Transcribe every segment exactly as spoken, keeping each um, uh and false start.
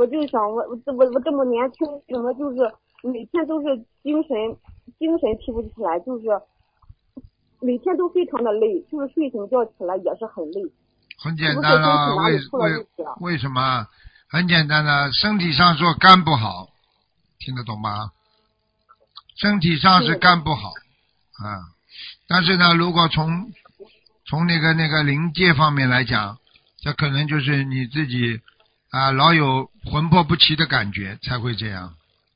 我就想我我我我这么年轻，怎么就是每天都是精神精神提不起来，就是每天都非常的累，就是睡醒觉起来也是很累。 很简单了，为为为什么？很简单的，身体上说肝不好，听得懂吗？身体上是肝不好，啊，但是呢，如果从从那个那个灵界方面来讲，这可能就是你自己啊，老有魂魄不齐的感觉才会这样。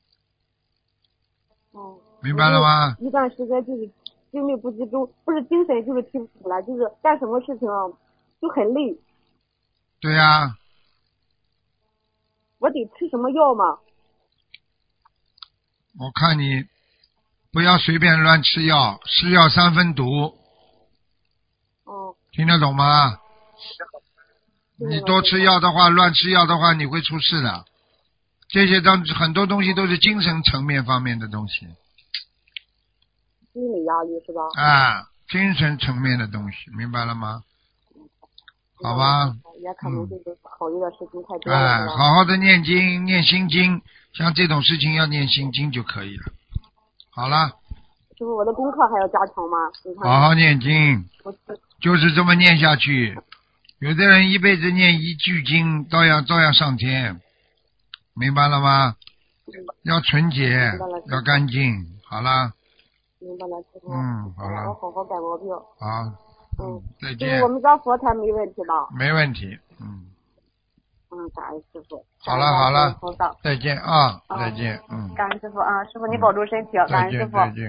哦， 明白了吗？ 一段时间就是精力不集中，不是精神就是提不起来，就是干什么事情就很累。 对呀、啊。 我得吃什么药吗？ 我看你不要随便乱吃药，是药三分毒。 哦。 听得懂吗？你多吃药的话，乱吃药的话，你会出事的。这些东很多东西都是精神层面方面的东西。 心理压力是吧？ 啊，精神层面的东西，明白了吗？好吧。 也可能就是考虑的事情太多了。 哎，好好的念经，念心经，像这种事情要念心经就可以了。好了。 师傅，我的功课还要加强吗？ 好好念经，就是这么念下去。有的人一辈子念一句经，照样照样上天，明白了吗？要纯洁，要干净。好了。 明白了，师傅。 嗯，好了。 我好好改毛病。 好。 嗯， 再见。 师傅，我们家佛台没问题吧？ 没问题。嗯。 嗯，感恩师傅。 好了好了，再见啊，再见。嗯。 感恩师傅啊，师傅你保重身体，感恩师傅。 再见再见。